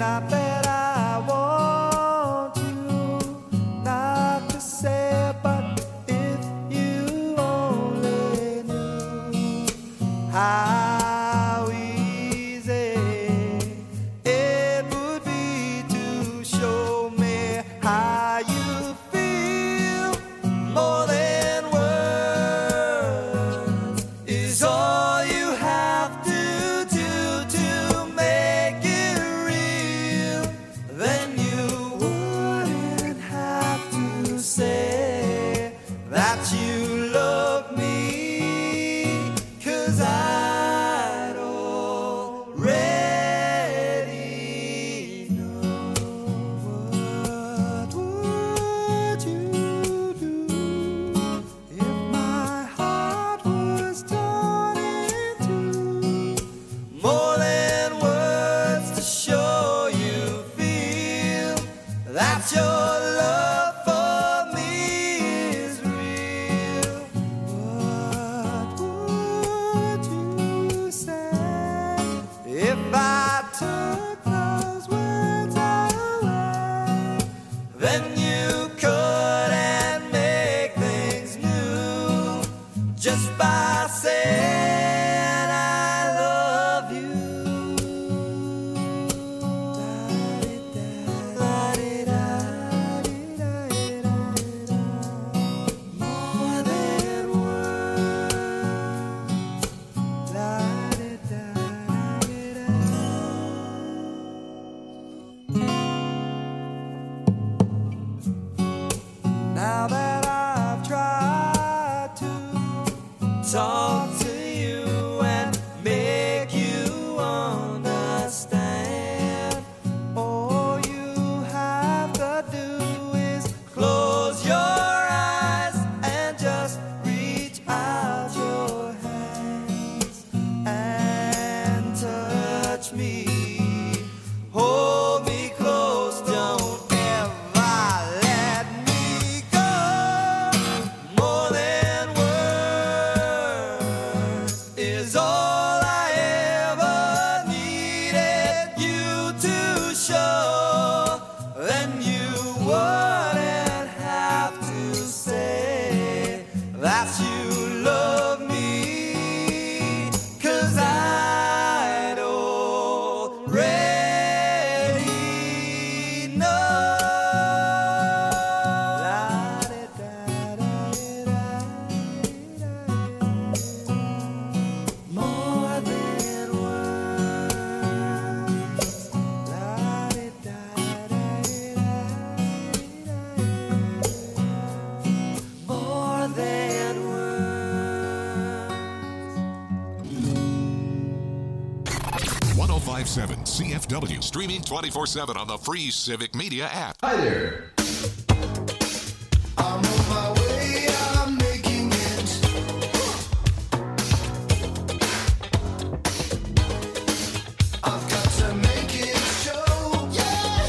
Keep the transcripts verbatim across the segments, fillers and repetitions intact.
Not that I want you not to say, but if you only knew how easy it would be to show me how you feel. More than words is all you have to do to make it real. Then you wouldn't have to say that you love me, 'cause I'd already know. What would you do if my heart was torn in two? More than words to show you feel that your love for me is real. What would you say if I took those words away? Then you couldn't make things new just by saying I love you. More than words. Now that I've tried to talk to you and make you understand, all you have to do is close your eyes and just reach out your hands and touch me. Hold me close, don't ever let me go. More than words is all I ever needed you to show. Then you wouldn't have to say that you love me, 'cause I'd already know. More than words. More than one oh five point seven C F W, streaming twenty-four seven on the free Civic Media app. Hi there. I'm on my way, I'm making it. I've got to make it show, yeah.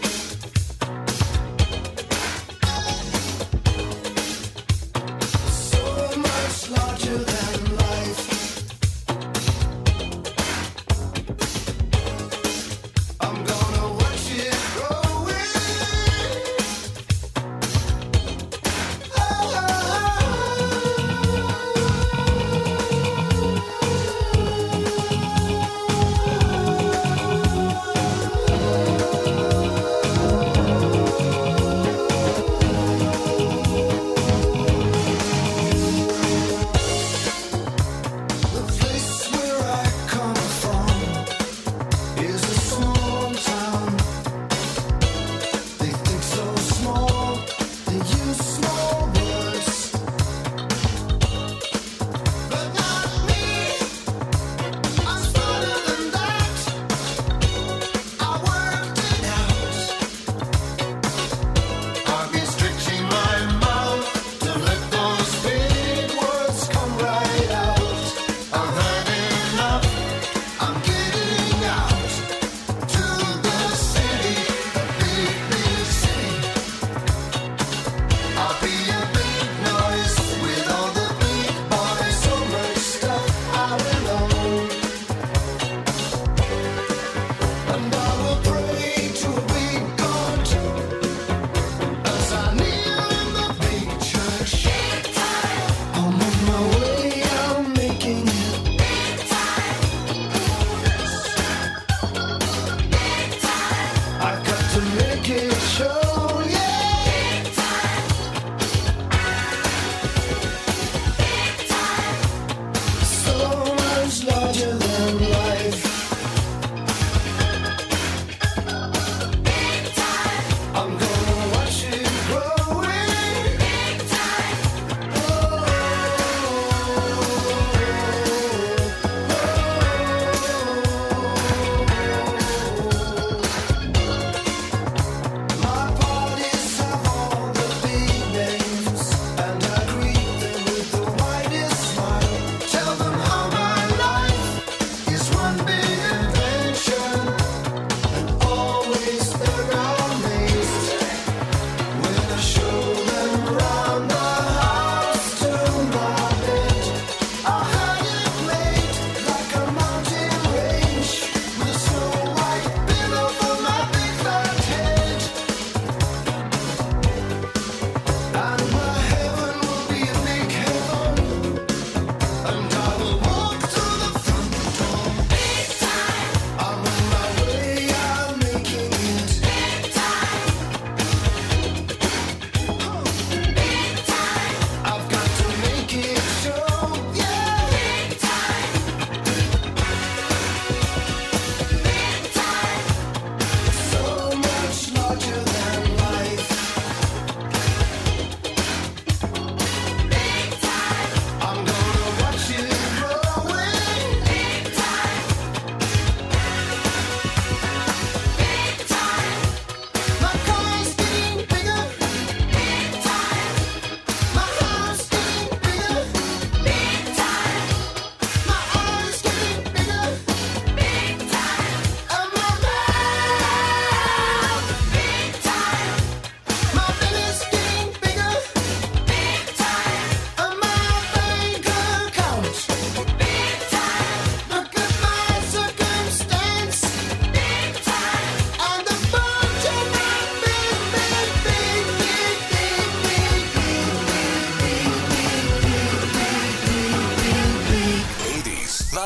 So much larger than life. I'm gonna watch it growing.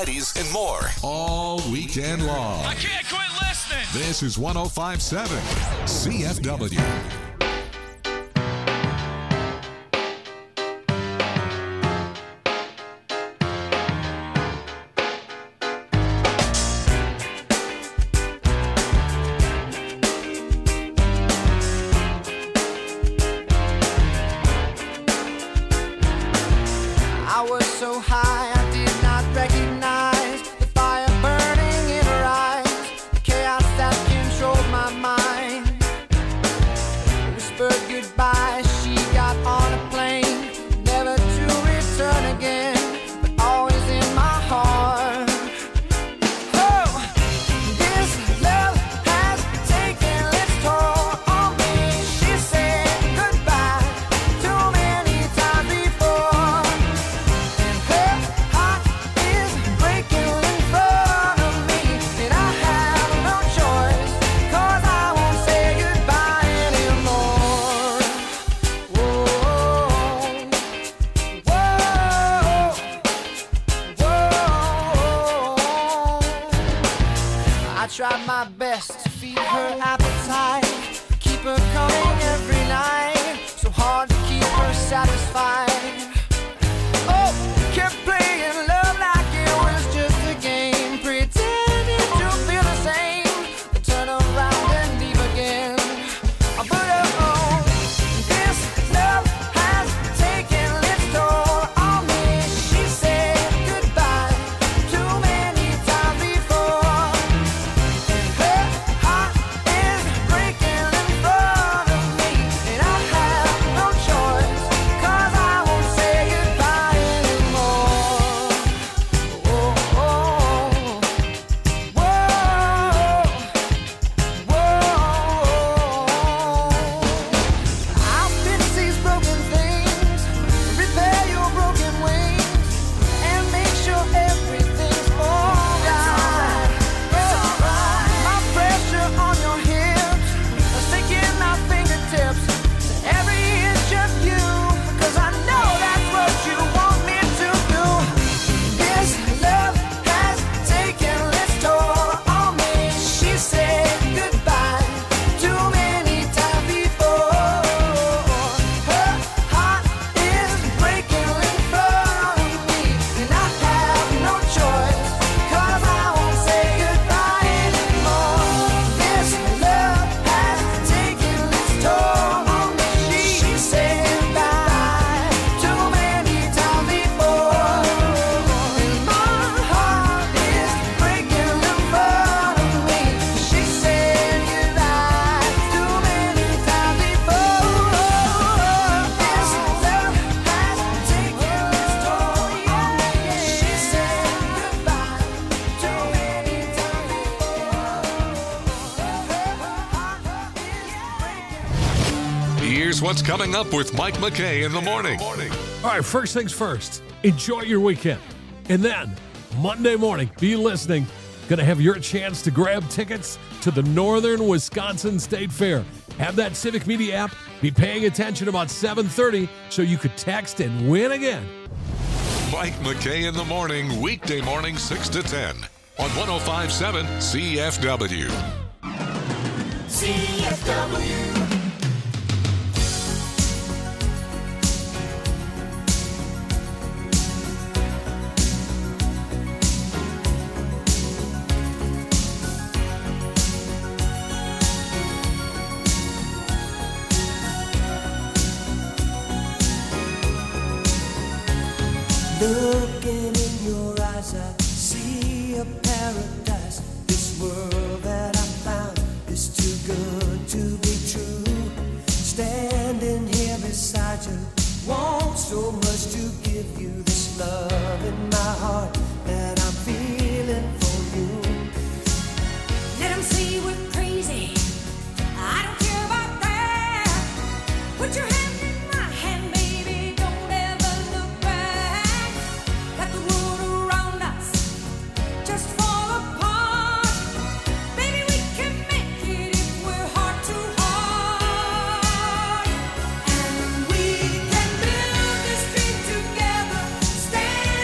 varieties, and more. All weekend long. I can't quit listening. This is one oh five point seven C F W. I was so high I did not recognize the fire burning in her eyes, the chaos that controlled my mind. Whispered goodbye, she got on a plane, never to return again, but always in my heart. Oh, this love has taken its toll on me. She said goodbye too many times before. Her heart is breaking in front of me, and I have no choice, 'cause I won't say goodbye anymore. Whoa, whoa, whoa. I tried my best to feed her appetite, keep her coming every night, so hard to keep her satisfied. Oh, kept playing love like it was just a game, pretending to feel the same, then turn around and leave again. But oh, this love has taken its toll on me. She said goodbye too many times before, and her heart is breaking in front of me, and I have no choice, 'cause I won't say goodbye anymore. Whoa, whoa, whoa. I'll fix these broken things, repair your broken wings, and make sure everything's alright. It's alright. My pressure on your hips, sinking my fingertips to every inch of you, 'cause I know that's what you want me to do. This love has taken its toll on me. She said goodbye too many times before. Her heart is breaking in front of me, and I have no choice, 'cause I won't say goodbye anymore. This love has taken its toll on me. She said goodbye too many times before, and my heart is breaking in front of me. She said goodbye too many times before. This love has taken its toll on me. She said goodbye too many times before. Here's what's coming up with Mike McKay in the morning. All right, first things first, enjoy your weekend. And then, Monday morning, be listening. Going to have your chance to grab tickets to the Northern Wisconsin State Fair. Have that Civic Media app. Be paying attention about seven thirty so you could text and win again. Mike McKay in the morning, weekday morning six to ten on one oh five point seven C F W. C F W. Looking in your eyes, I see a paradise. This world that I found is too good to be true. Standing here beside you, want so much to give you this love in my heart that I'm feeling for you. Let 'em say we're crazy. I don't care about that. Put your hand in my hand, baby. Don't ever look back. Got the world around us, just fall apart. Baby, we can make it if we're heart to heart. And we can build this dream together. Stand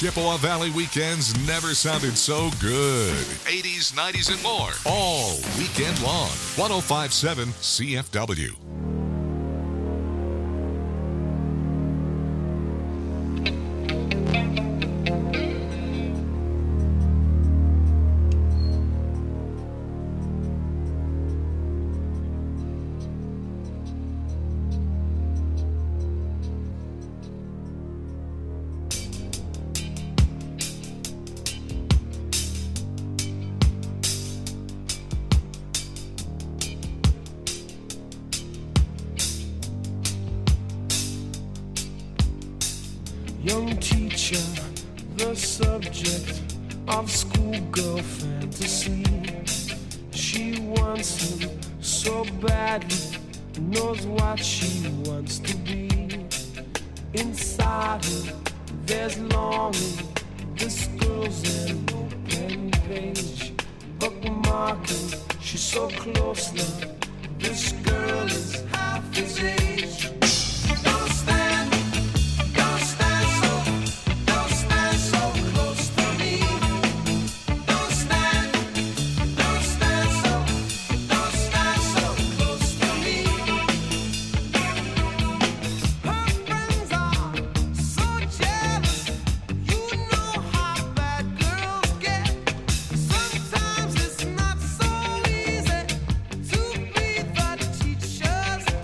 Chippewa Valley weekends never sounded so good. eighties, nineties, and more. All weekend long. one oh five point seven C F W. Young teacher, the subject of schoolgirl fantasy. She wants him so badly, knows what she wants to be. Inside her, there's longing. This girl's an open page, bookmarking. She's so close now. This girl is half his age. Don't stand. Sometimes it's not so easy to be the teacher's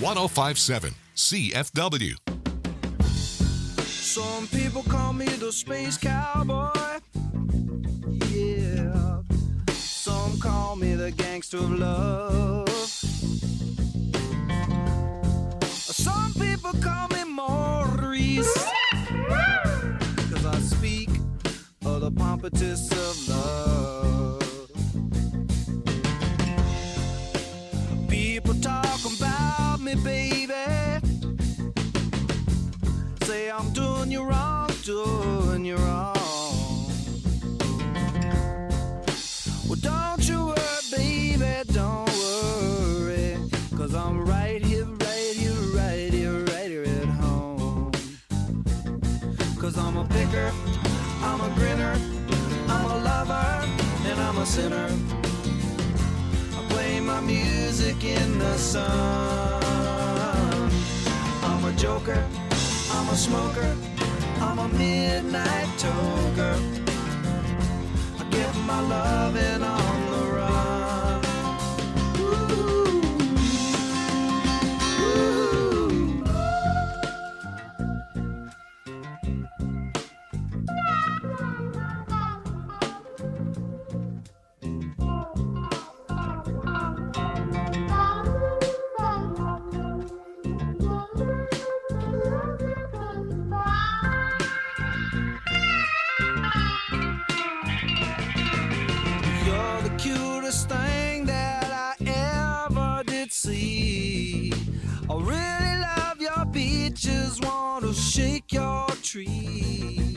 one oh five point seven C F W. Some people call me the space cowboy. Yeah. Some call me the gangster of love. Some people call me Maurice, 'cause I speak of the pompatus of love. People talk about me, baby. Say I'm doing you wrong, doing you wrong. Well, don't you worry, baby, don't worry, 'cause I'm right here, right here, right here, right here at home. 'Cause I'm a picker, I'm a grinner, I'm a lover, and I'm a sinner. I play my music in the sun. I'm a joker, I'm a smoker, I'm a midnight toker. I get my loving on the run. Ooh, ooh. You're the cutest thing that I ever did see. I really love your beaches, want to shake your tree.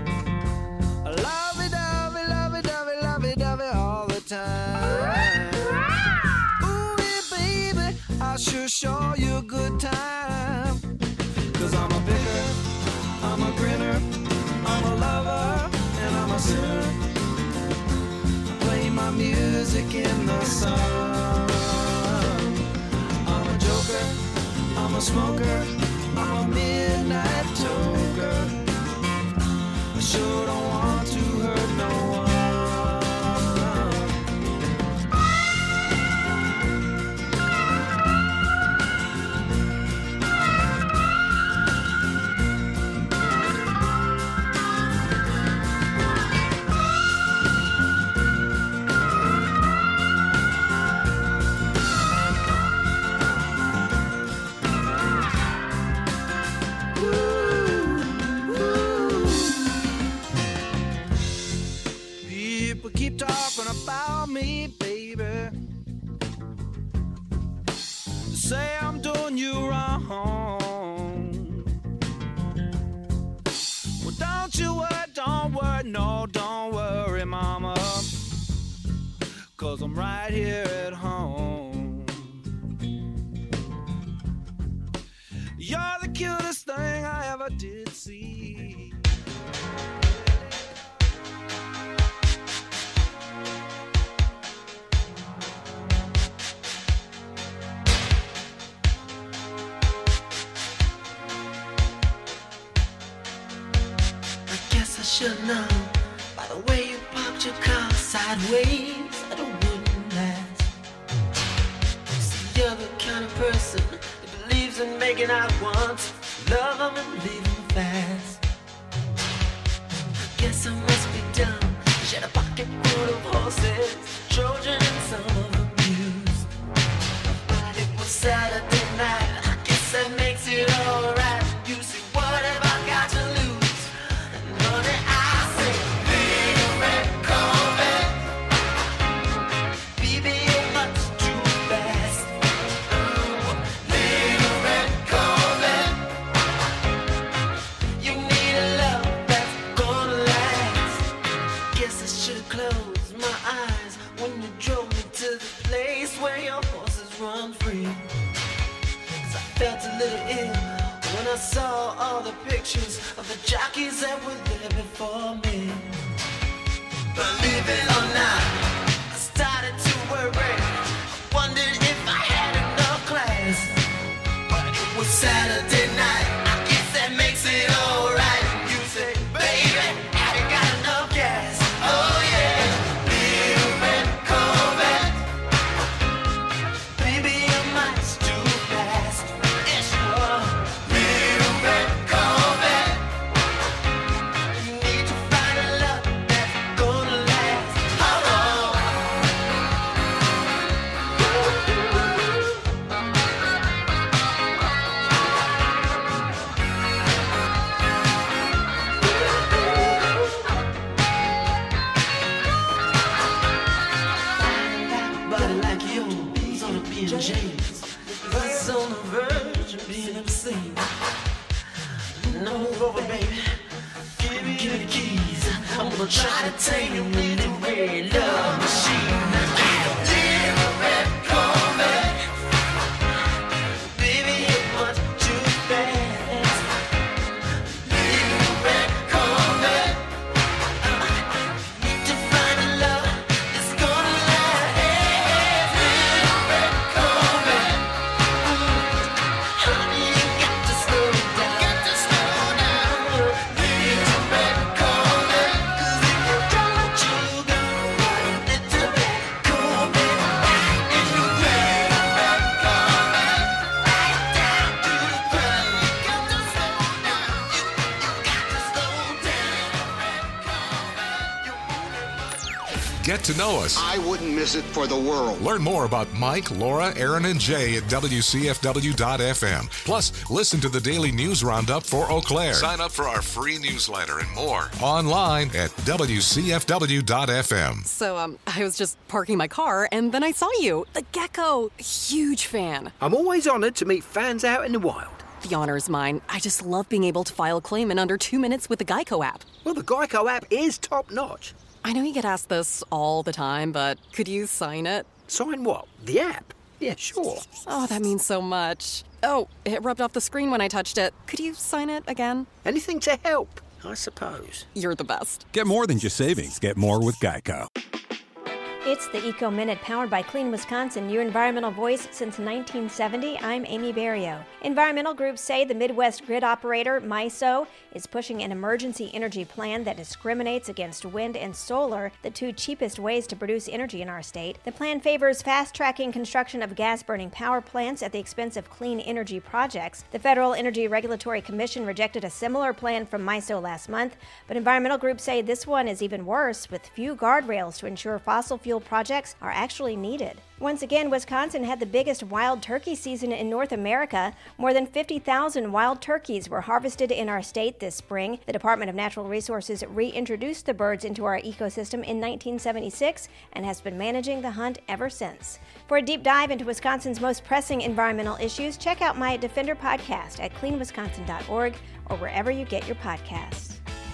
Lovey dovey, lovey dovey, lovey dovey all the time. Ooh, yeah, baby, I sure show you a good time. 'Cause I'm a picker, I'm a grinner, I'm a lover, and I'm a sinner. Play my music in the sun. I'm a joker, I'm a smoker, I'm a midnight toker. I sure don't want to hurt no one. People keep talking about me, baby. Say I'm doing you wrong. Well, don't you worry, don't worry, no, don't worry, mama. 'Cause I'm right here at home. You're the cutest thing I ever did see. I guess I should know by the way you parked your car sideways that it wouldn't last. See, you're the kind of person that believes in making out once, love them and leave them fast. I guess I must be dumb. She had a pocket full of horses, Trojan and some of them used. But it was Saturday night, I guess that makes it alright. You see, what have I got to lose? And honey, I say, little red Corvette, baby, you're much too fast. Ooh, little red Corvette, you need a love that's gonna last. Guess I should've closed my eyes when you drove me to the place where your horses run free. 'Cause I felt a little ill when I saw all the pictures of the jockeys that were there before me. Believe it or not, I started to worry. I wondered if I had enough class. But it was Saturday night, I guess that makes it alright. You say, baby, have you got enough gas? Oh yeah, little red Corvette, baby, you're much too fast. James. He's on the verge of being obscene. Now move over, baby. Give me, give me the keys. I'm gonna try to tame you in the red love machine. Little red Corvette. Baby, it was too fast. Little red Corvette. Need to find a love that's gonna last. Little red Corvette. Honey, you got to slow down. Got to slow down. Little red Corvette. 'Cause if you don't, you gonna run. Little red Corvette. And you red red Corvette. Right down to the ground. You got to slow down. You, you got to slow down. Red Corvette. You wanna Get to know us. I wouldn't miss it for the world. Learn more about Mike, Laura, Aaron, and Jay at W C F W dot F M. Plus, listen to the daily news roundup for Eau Claire. Sign up for our free newsletter and more online at W C F W dot F M. So, um, I was just parking my car, and then I saw you. The gecko. Huge fan. I'm always honored to meet fans out in the wild. The honor is mine. I just love being able to file a claim in under two minutes with the Geico app. Well, the Geico app is top-notch. I know you get asked this all the time, but could you sign it? Sign what? The app? Yeah, sure. Oh, that means so much. Oh, it rubbed off the screen when I touched it. Could you sign it again? Anything to help, I suppose. You're the best. Get more than just savings. Get more with Geico. It's the Eco Minute powered by Clean Wisconsin, your environmental voice since nineteen seventy. I'm Amy Barrio. Environmental groups say the Midwest grid operator, MISO, is pushing an emergency energy plan that discriminates against wind and solar, the two cheapest ways to produce energy in our state. The plan favors fast-tracking construction of gas-burning power plants at the expense of clean energy projects. The Federal Energy Regulatory Commission rejected a similar plan from MISO last month, but environmental groups say this one is even worse, with few guardrails to ensure fossil fuel projects are actually needed. Once again, Wisconsin had the biggest wild turkey season in North America. More than fifty thousand wild turkeys were harvested in our state this spring. The Department of Natural Resources reintroduced the birds into our ecosystem in nineteen seventy-six and has been managing the hunt ever since. For a deep dive into Wisconsin's most pressing environmental issues, check out my Defender podcast at clean wisconsin dot org or wherever you get your podcasts.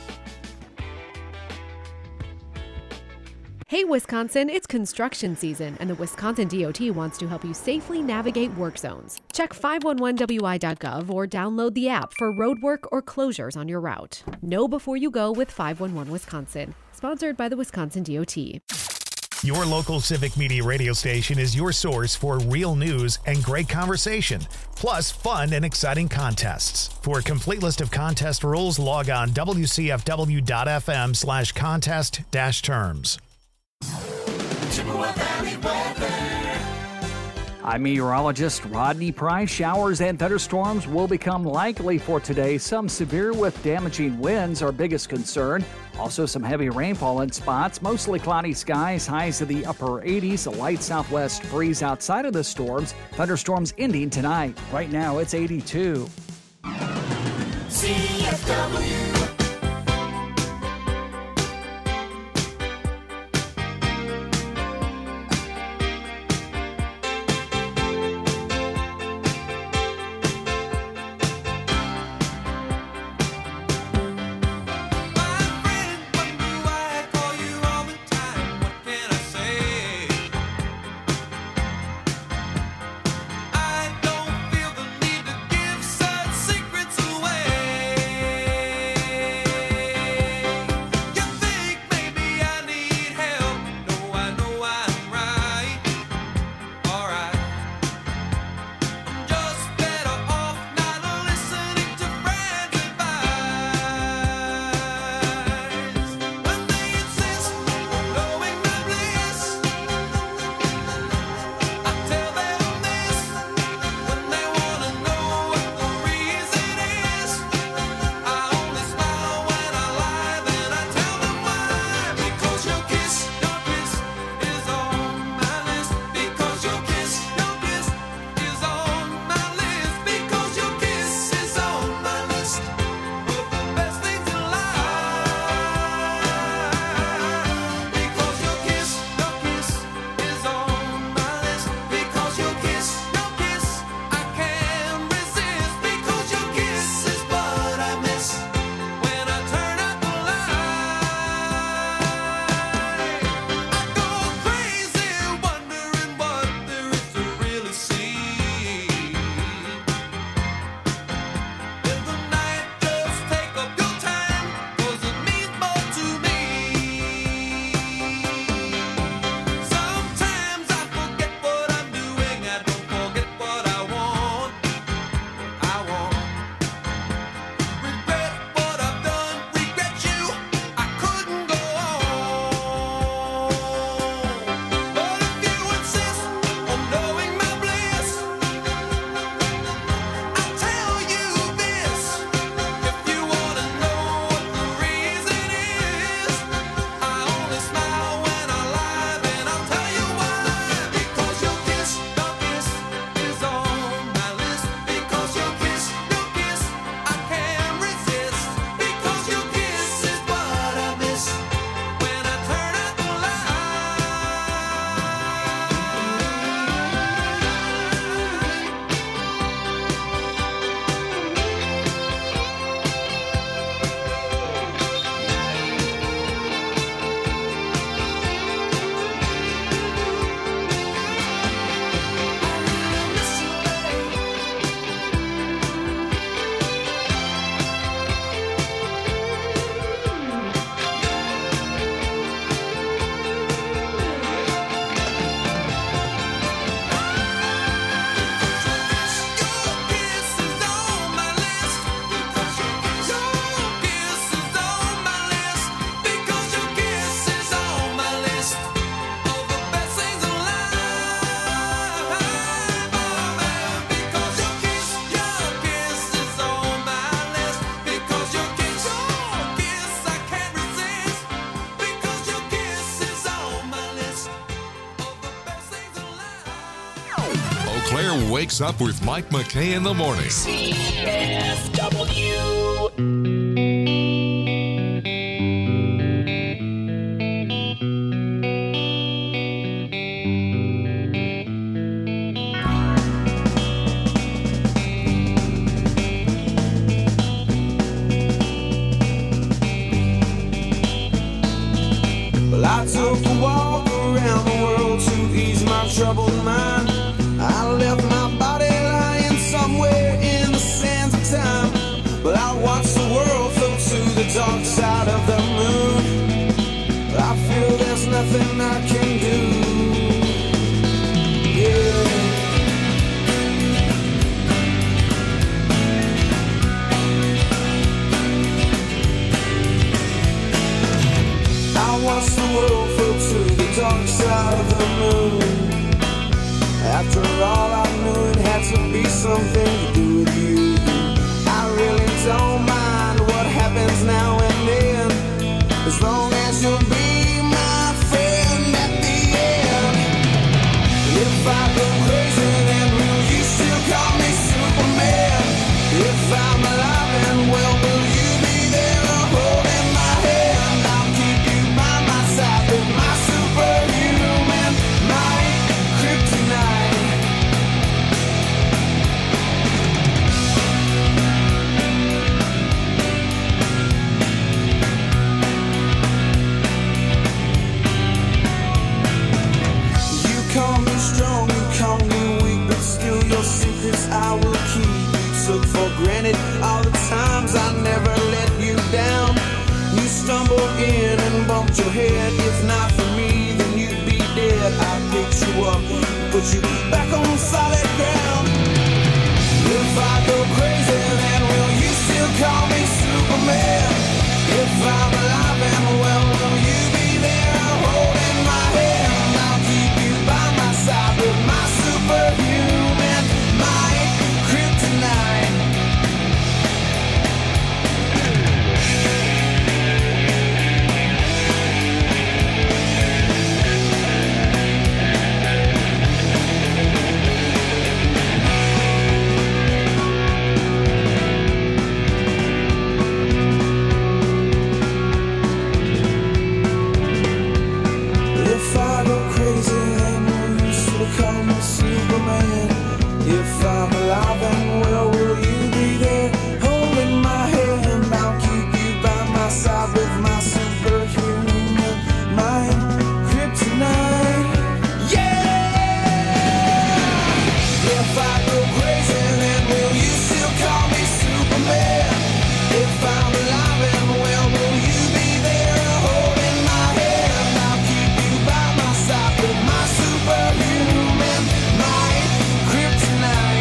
Hey Wisconsin, it's construction season, and the Wisconsin D O T wants to help you safely navigate work zones. Check five one one W I dot gov or download the app for road work or closures on your route. Know before you go with five one one Wisconsin, sponsored by the Wisconsin D O T. Your local Civic Media radio station is your source for real news and great conversation, plus fun and exciting contests. For a complete list of contest rules, log on W C F W dot F M slash contest dash terms. Chippewa Valley weather. I'm meteorologist Rodney Price. Showers and thunderstorms will become likely for today. Some severe with damaging winds, our biggest concern. Also some heavy rainfall in spots. Mostly cloudy skies, highs in the upper eighties. A light southwest breeze outside of the storms. Thunderstorms ending tonight. Right now it's eighty-two. C F W. I don't feel the need to give such secrets away. Claire wakes up with Mike McKay in the morning. C F W. Well, I took a walk around the world to ease my troubled mind. I left my body lying somewhere in the sands of time. But I watched the world float to the dark side of the moon. But I feel there's nothing I can do. Yeah. I watched the world float to the dark side of the moon. After all, I knew it had to be something to do with you. I really don't mind what happens now and then, as long as you'll be my friend at the end. If I go crazy, then will you still call me Superman? If I'm alive and well, will you be there holding my hand? I'll keep you by my side with my superhuman might, kryptonite. You call me strong, you call me weak, but still your secrets I will keep. You took for granted all the times I never let you down. You stumbled in and bumped your head. If not for me, then you'd be dead. I picked you up, put you back on solid ground. If I go crazy, then will you still call me Superman? If I'm alive and well, will you be there holding my hand? I'll keep you by my side with my superhuman might, kryptonite. If I go crazy, then will you still call me Superman? If I'm alive and well, will you be there holding my hand? I'll keep you by my side with my superhuman mind, kryptonite. Yeah! If I go crazy, then will you still call me Superman? If I'm alive and well, will you be there holding my hand? I'll keep you by my side with my superhuman might, kryptonite.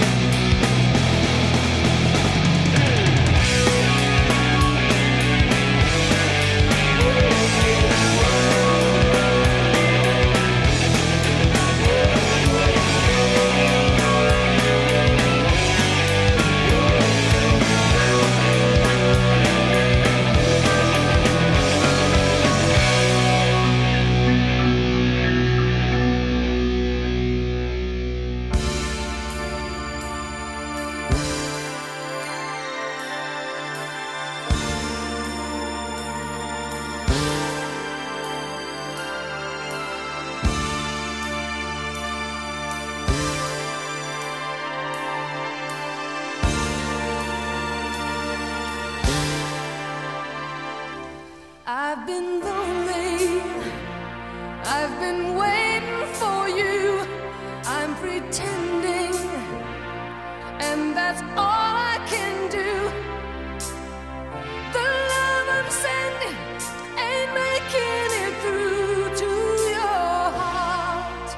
I've been lonely. I've been waiting for you. I'm pretending, and that's all I can do. The love I'm sending ain't making it through to your heart.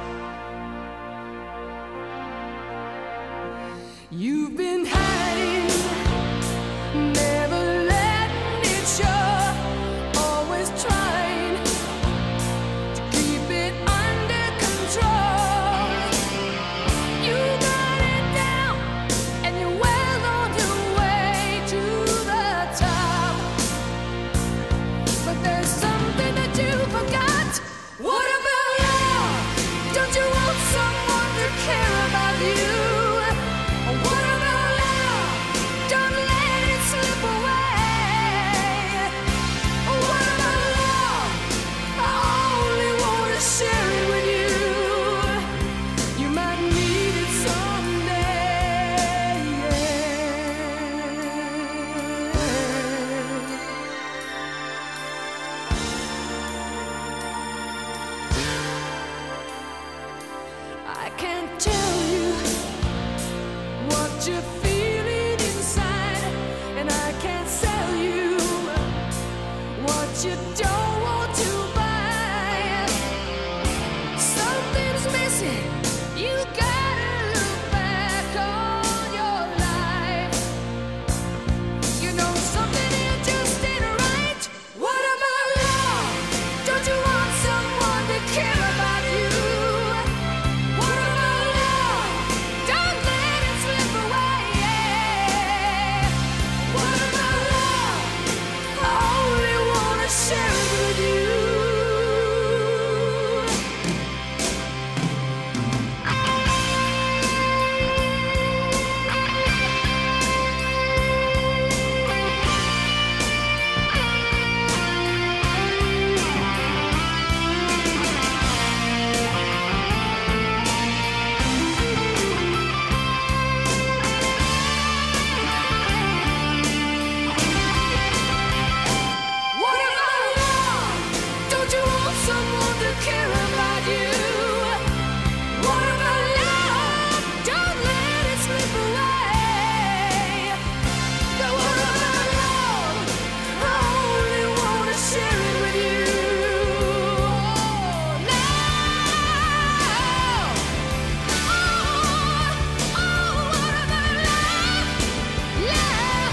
You've been hiding, never letting it show. Always trying to keep it under can't tell you what you're feeling inside, and I can't sell you what you don't want to buy. Something's missing. You gotta look back on your life. You know something here just ain't right. What about love? Don't you want someone to care about you? What about love? Don't let it slip away. What about love? I only wanna share it with you. What about love? Don't you want someone to care about you? What about love? Don't let it slip away. But what about love? I only wanna share it with you. Now, oh, oh, what about love? Love.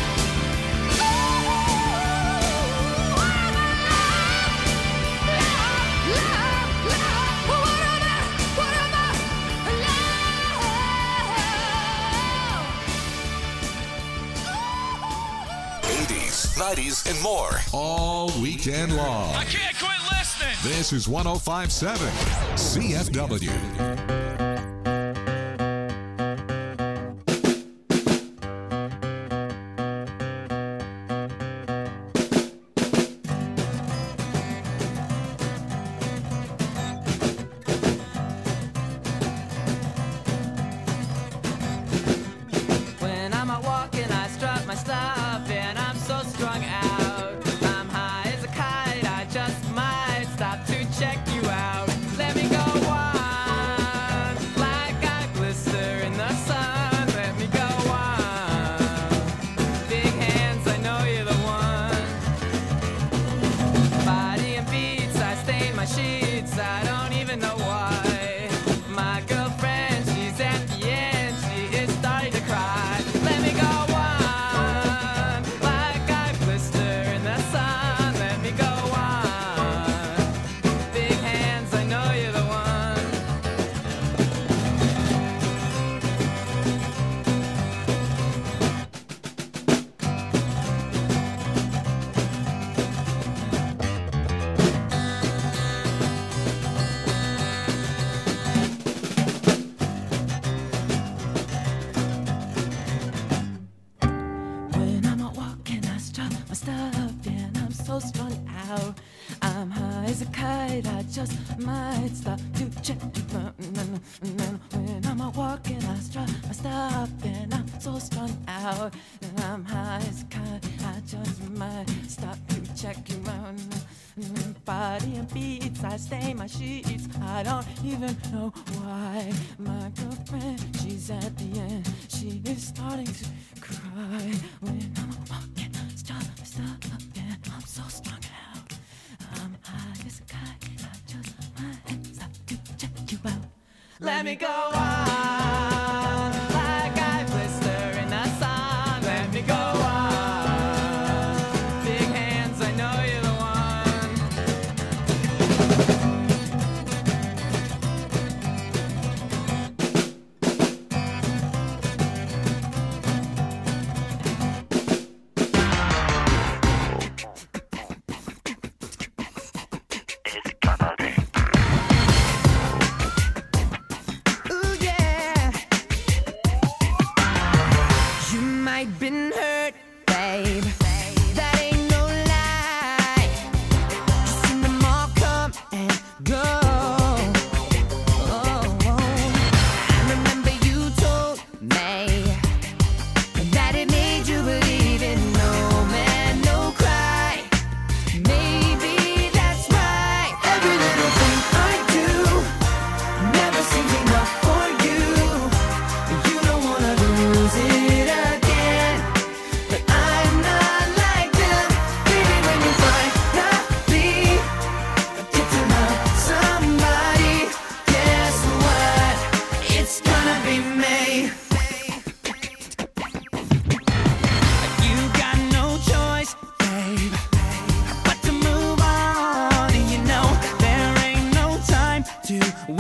eighties, nineties, and more. All weekend long. I can't quit listening. This is one oh five point seven C F W. When I'm out walking, I strut my stuff, and I'm so strung out. I'm high as a kite, I just might stop to check you out. Let me go on, like I glister in the sun. Let me go on. Big hands, I know you're the one. Body and beats, I stain my sheets, I don't even know why. My girlfriend, she's at the end, she is starting to cry. Let me go on, like I glister in the sun. Let me go on. Big hands, I know you're the one. When I'm out walking, I strut my stuff, and I'm so strung out. I'm high as a kite, I just might stop to check you out. When I'm out walking, I strut my stuff, and I'm so strung out. And I'm high as a kite, I just might stop to check you out. Body and beats, I stain my sheets, I don't even know why. My girlfriend, she's at the end, she is starting to cry. When I'm walking, stop, stop, and I'm so strung out. I'm high as a kite, I just might stop to check you out. Let me go on, like I blister in the sun. Let me go on. Big hands, I know you're the one. Ooh, yeah.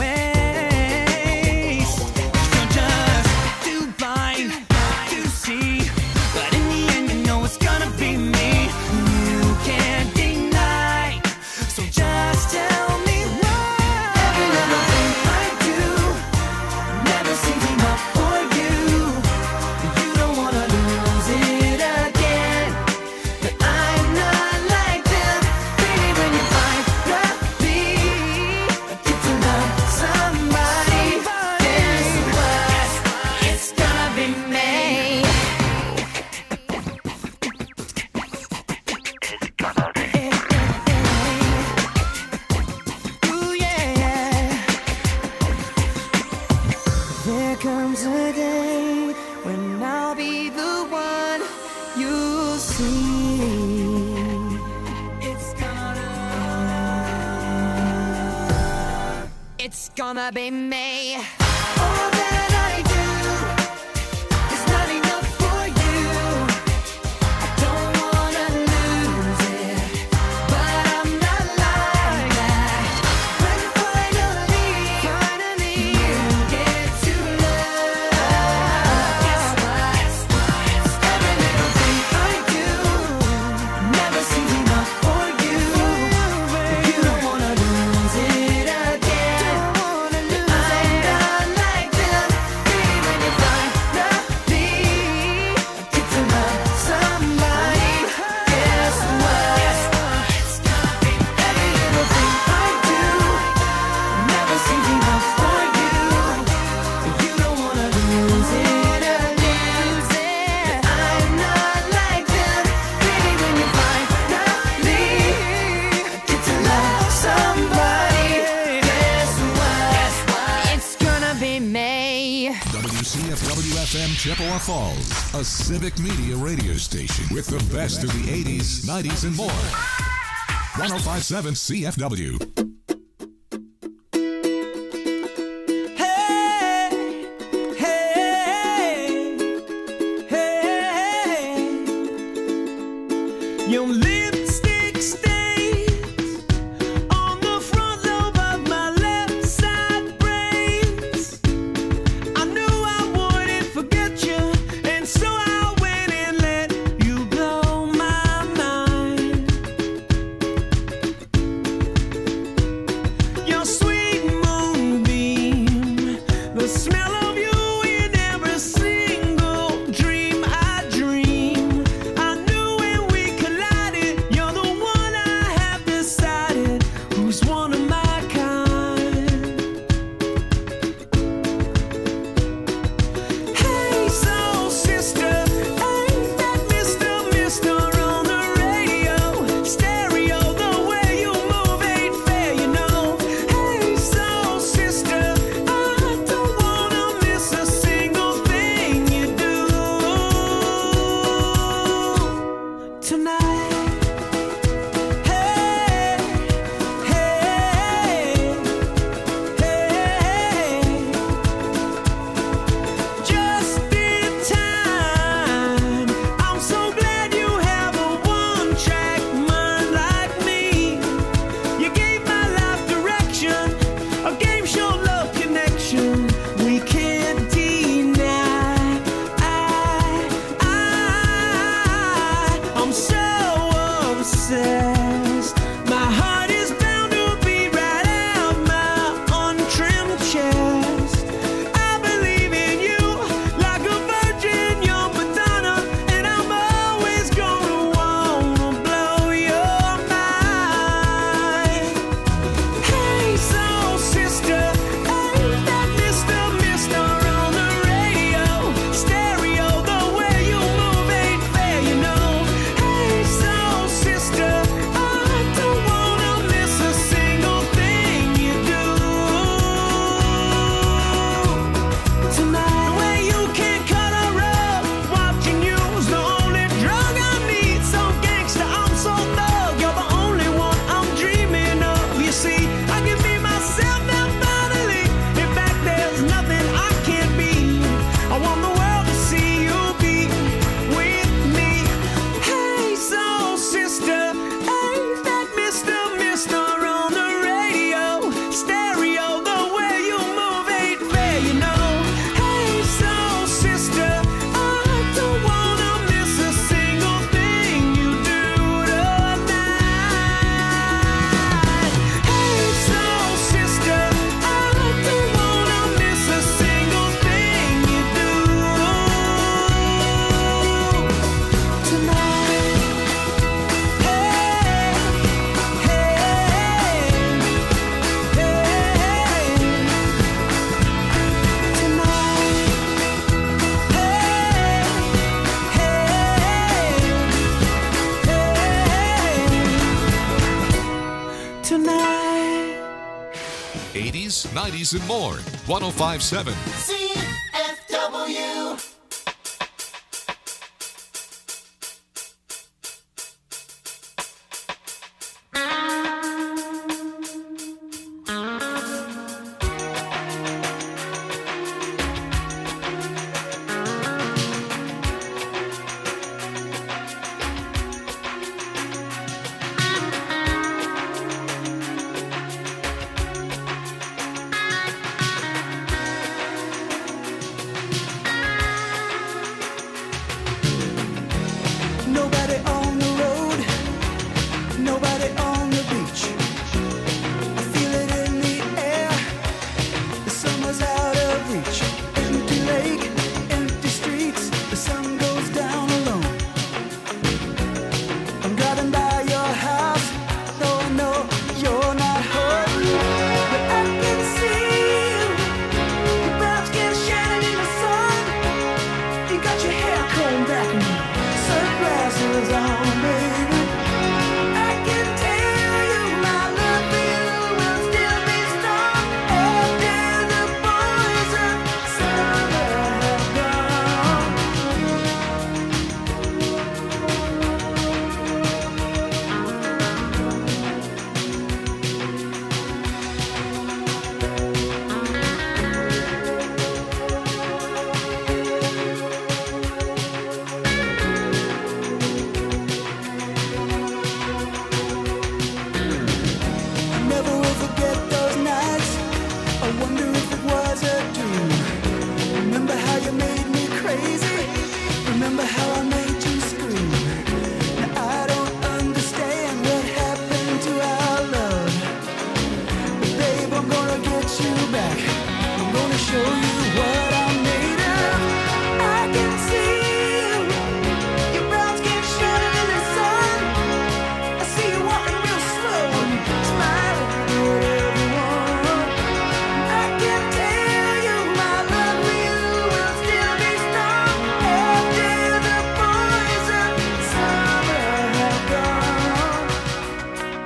waste. You're just too blind to see, but in the end you know it's gonna be me. You can't deny, so just tell me why. Every little thing I do never seems enough for you. You don't wanna lose it again, but I'm not like them. Baby, when you finally get to love somebody, guess what? It's gonna be me. Ooh, yeah. There comes a day when I'll be the one you'll see. It's gonna, it's gonna be me. All that I do is not enough for you. I don't wanna lose it, but I'm not like that. When finally, finally you get to love, guess what? Every little thing I do never seems enough for you. You don't wanna lose it again. I'm not like them. Baby, when you finally get to love somebody, guess what? It's gonna be every little thing I do never seems enough for you. You don't wanna lose it again. I'm not like them. Baby, when you finally get to love somebody, guess what? It's gonna be me. W C F W F M Chippewa Falls, a civic media radio station with the best of the eighties, nineties, and more. one oh five point seven C F W. Hey, hey, hey. Your lipstick stains on the front lobe of my left side brains. I knew I wouldn't forget you, and so I went and let you blow my mind. eighties, and more. one oh five point seven. C F W. Nobody on the road, nobody on the beach. I feel it in the air, the summer's out of reach. Empty lake, empty streets, the sun goes down alone. I'm driving by your house, though I know you're not home. But I can see you, your brown skin shining in the sun. You got your hair combed back and sunglasses on, baby. I can tell you my love for you will still be strong after the boys of summer have gone. I never will forget those nights. I wonder if it was a dream. Remember how you made me crazy? Remember how I made you scream? Now I don't understand what happened to our love. But babe, I'm gonna get you back. I'm gonna show you what I'm made of. I can see you, your brown skin shining in the sun. I see you walking real slow and smiling at everyone. I can tell you my love for you will still be strong after the boys of summer have gone.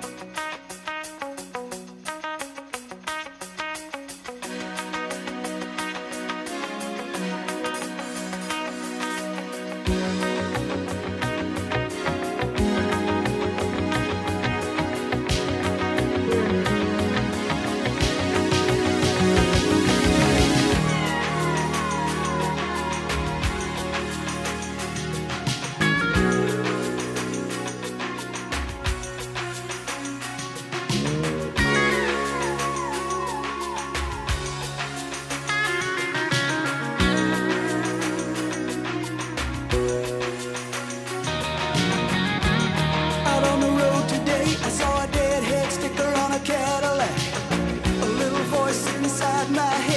Out on the road today, I saw a deadhead sticker on a Cadillac. A little voice inside my head